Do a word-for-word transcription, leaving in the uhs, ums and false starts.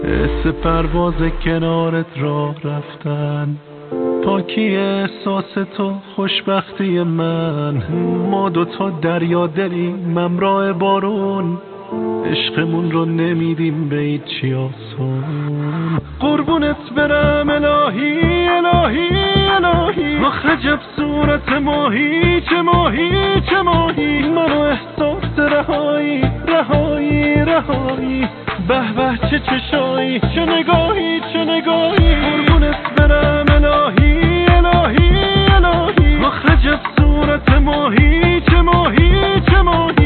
حس پرواز کنارت راه رفتن، پاکی احساس تو خوشبختی من. ما دوتا دریا دلیم همراه بارون، عشقمون رو نمیدیم به هیچی آسون. قربونت برم الهی الهی الهی، آخه جب صورت ماهی چه ماهی چه ماهی. منو احساس رهایی رهایی رهایی، به به چه چشایی چه نگاهی چه نگاهی. قربونت برم الهی الهی الهی، آخه جب صورت ماهی چه ماهی چه ماهی.